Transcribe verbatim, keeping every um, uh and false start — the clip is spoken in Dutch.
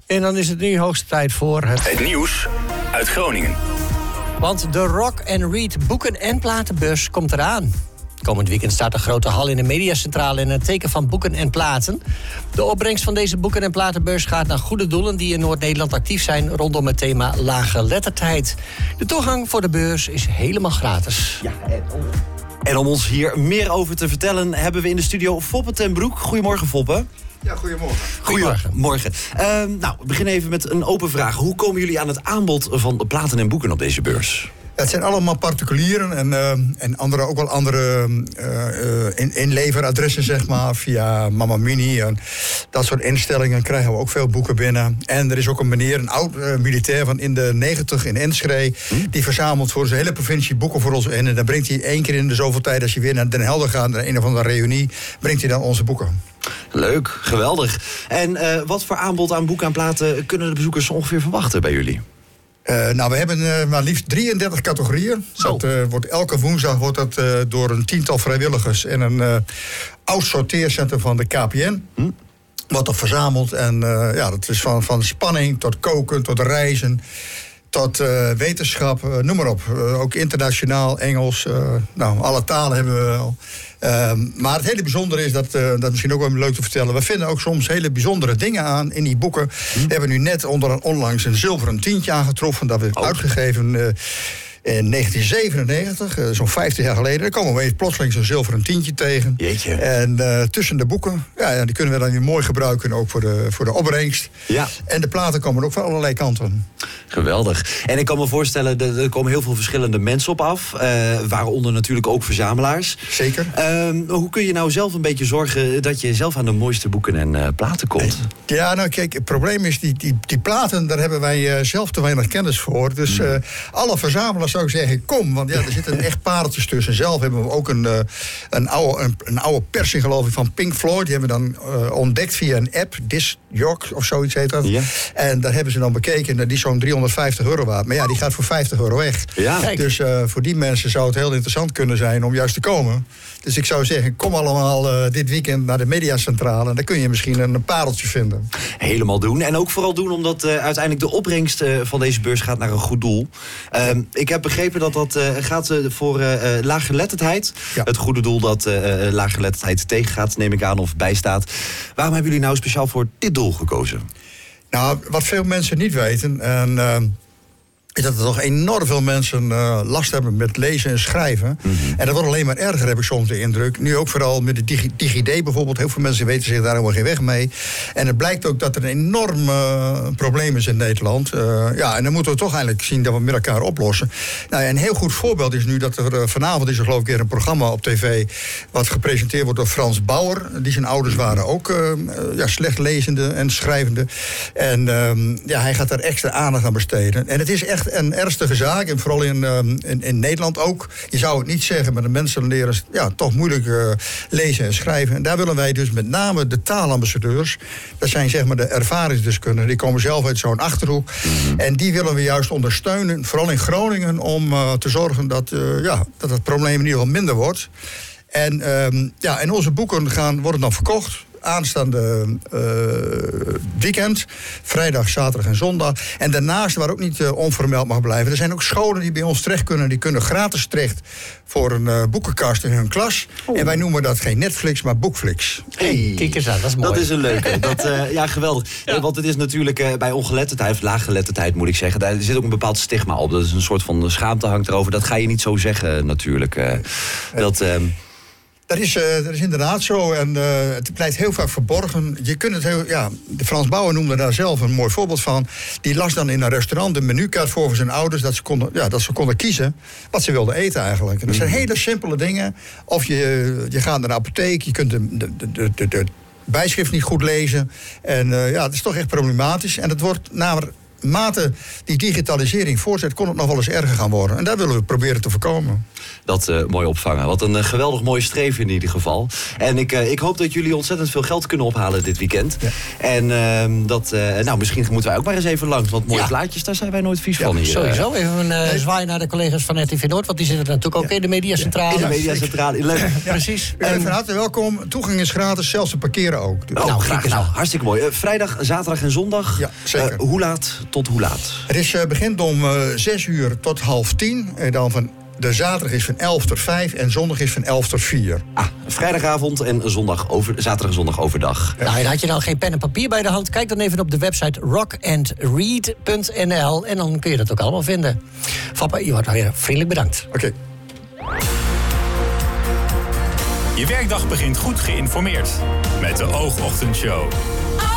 En dan is het nu hoogste tijd voor het... Het nieuws uit Groningen. Want de Rock and Read boeken- en platenbeurs komt eraan. Komend weekend staat de grote hal in de Mediacentrale in het teken van boeken en platen. De opbrengst van deze boeken- en platenbeurs gaat naar goede doelen die in Noord-Nederland actief zijn rondom het thema laaggeletterdheid. De toegang voor de beurs is helemaal gratis. Ja, en om, en om ons hier meer over te vertellen hebben we in de studio Foppe ten Broek. Goedemorgen, Foppe. Ja, goedemorgen. Goedemorgen. Morgen. Uh, nou, we beginnen even met een open vraag. Hoe komen jullie aan het aanbod van de platen en boeken op deze beurs? Het zijn allemaal particulieren en, uh, en andere, ook wel andere uh, uh, in, inleveradressen, zeg maar, via Mama Mini. En dat soort instellingen krijgen we ook veel boeken binnen. En er is ook een meneer, een oud uh, militair van in de negentig in Enschede, hm? die verzamelt voor zijn hele provincie boeken voor ons in. En dan brengt hij één keer in de zoveel tijd, als je weer naar Den Helder gaat, naar een of andere reunie, brengt hij dan onze boeken. Leuk, geweldig. En uh, wat voor aanbod aan boeken en platen kunnen de bezoekers ongeveer verwachten bij jullie? Uh, nou, we hebben uh, maar liefst drieëndertig categorieën. Dat uh, wordt elke woensdag wordt dat uh, door een tiental vrijwilligers in een uh, oud sorteercentrum van de K P N. Hm? Wordt er verzameld. En uh, ja, dat is van, van spanning tot koken, tot reizen, tot uh, wetenschap, uh, noem maar op. Uh, ook internationaal, Engels, uh, nou, alle talen hebben we wel. Uh, maar het hele bijzondere is, dat, uh, dat is misschien ook wel leuk te vertellen, we vinden ook soms hele bijzondere dingen aan in die boeken. Hm? We hebben nu net onder een onlangs een zilveren tientje aangetroffen, dat we oh. uitgegeven uh, in negentien zevenennegentig, uh, zo'n vijftig jaar geleden. Daar komen we even plotseling zo'n zilveren tientje tegen. Jeetje. En uh, tussen de boeken, ja, die kunnen we dan weer mooi gebruiken, ook voor de, voor de opbrengst. Ja. En de platen komen ook van allerlei kanten. Geweldig. En ik kan me voorstellen, er komen heel veel verschillende mensen op af. Uh, waaronder natuurlijk ook verzamelaars. Zeker. Uh, hoe kun je nou zelf een beetje zorgen dat je zelf aan de mooiste boeken en uh, platen komt? Ja, nou kijk, het probleem is, die, die, die platen, daar hebben wij uh, zelf te weinig kennis voor. Dus uh, alle verzamelaars zou ik zeggen, kom. Want ja, er zitten echt pareltjes tussen. Zelf hebben we ook een, uh, een, oude, een, een oude persing, geloof ik, van Pink Floyd. Die hebben we dan uh, ontdekt via een app, Discjog of zoiets heet dat. Ja. En daar hebben ze dan bekeken, die is zo'n driehonderdvijftig euro waard. Maar ja, die gaat voor vijftig euro weg. Ja. Dus uh, voor die mensen zou het heel interessant kunnen zijn om juist te komen. Dus ik zou zeggen, kom allemaal uh, dit weekend naar de Mediacentrale. En dan kun je misschien een pareltje vinden. Helemaal doen. En ook vooral doen omdat uh, uiteindelijk de opbrengst uh, van deze beurs gaat naar een goed doel. Uh, ik heb begrepen dat dat uh, gaat uh, voor uh, laaggeletterdheid. Ja. Het goede doel dat uh, laaggeletterdheid tegengaat, neem ik aan, of bijstaat. Waarom hebben jullie nou speciaal voor dit doel gekozen? Nou, wat veel mensen niet weten, en, uh, is dat er toch enorm veel mensen uh, last hebben met lezen en schrijven. Mm-hmm. En dat wordt alleen maar erger, heb ik soms de indruk. Nu ook vooral met de digi- DigiD bijvoorbeeld. Heel veel mensen weten zich daar helemaal geen weg mee. En het blijkt ook dat er een enorm uh, probleem is in Nederland. Uh, ja, en dan moeten we toch eigenlijk zien dat we met elkaar oplossen. Nou, een heel goed voorbeeld is nu dat er uh, vanavond is er geloof ik weer een programma op tv... wat gepresenteerd wordt door Frans Bauer. Die zijn ouders waren ook uh, ja, slecht lezende en schrijvende. En uh, ja, hij gaat daar extra aandacht aan besteden. En het is echt een ernstige zaak. En vooral in, uh, in, in Nederland ook. Je zou het niet zeggen, maar de mensen leren ja, toch moeilijk uh, lezen en schrijven. En daar willen wij dus met name de taalambassadeurs. Dat zijn zeg maar de ervaringsdeskundigen. Die komen zelf uit zo'n Achterhoek. Mm-hmm. En die willen we juist ondersteunen. Vooral in Groningen. Om uh, te zorgen dat, uh, ja, dat het probleem in ieder geval minder wordt. En, um, ja, en onze boeken gaan, worden dan verkocht. Aanstaande uh, weekend, vrijdag, zaterdag en zondag. En daarnaast, waar ook niet uh, onvermeld mag blijven... er zijn ook scholen die bij ons terecht kunnen. Die kunnen gratis terecht voor een uh, boekenkast in hun klas. Oh. En wij noemen dat geen Netflix, maar Boekflix. Hey, kijk eens aan, dat is mooi. Dat is een leuke. Dat, uh, ja, geweldig. Ja. Ja, want het is natuurlijk uh, bij ongeletterdheid, of laaggeletterdheid moet ik zeggen... daar zit ook een bepaald stigma op. Dat is een soort van schaamte hangt erover. Dat ga je niet zo zeggen natuurlijk. Uh, dat... Uh, Dat is, uh, dat is inderdaad zo en uh, het blijft heel vaak verborgen. Je kunt het heel, ja, de Frans Bauer noemde daar zelf een mooi voorbeeld van. Die las dan in een restaurant een menukaart voor voor zijn ouders... dat ze konden, ja, dat ze konden kiezen wat ze wilden eten eigenlijk. En dat zijn hele simpele dingen. Of je, je gaat naar de apotheek, je kunt de, de, de, de, de bijschrift niet goed lezen. En uh, ja, het is toch echt problematisch. En het wordt naar... naarmate die digitalisering voortzet, kon het nog wel eens erger gaan worden. En daar willen we proberen te voorkomen. Dat uh, mooi opvangen. Wat een uh, geweldig mooie streven in ieder geval. En ik, uh, ik hoop dat jullie ontzettend veel geld kunnen ophalen dit weekend. Ja. En uh, dat, uh, nou, misschien moeten wij ook maar eens even langs. Want mooie ja. plaatjes, daar zijn wij nooit vies ja, van hier. Sowieso. Even een uh, nee. zwaai naar de collega's van R T V Noord. Want die zitten natuurlijk ook ja. in de mediacentrale. In de mediacentrale. Ja, ja, precies. U bent van harte welkom. Toegang is gratis, zelfs te parkeren ook. Dus. Oh, nou, graag. Nou, hartstikke mooi. Uh, vrijdag, zaterdag en zondag. Ja, zeker. Uh, hoe laat tot hoe laat? Het is, uh, begint om uh, zes uur tot half tien. En dan van de zaterdag is van elf tot vijf en zondag is van elf tot vier. Ah, vrijdagavond en zondag over, zaterdag en zondag overdag. Ja. Nou, en had je nou geen pen en papier bij de hand? Kijk dan even op de website rock and read punt n l en dan kun je dat ook allemaal vinden. Fappa, je wordt weer vriendelijk bedankt. Oké. Okay. Je werkdag begint goed geïnformeerd met de Oogochtendshow.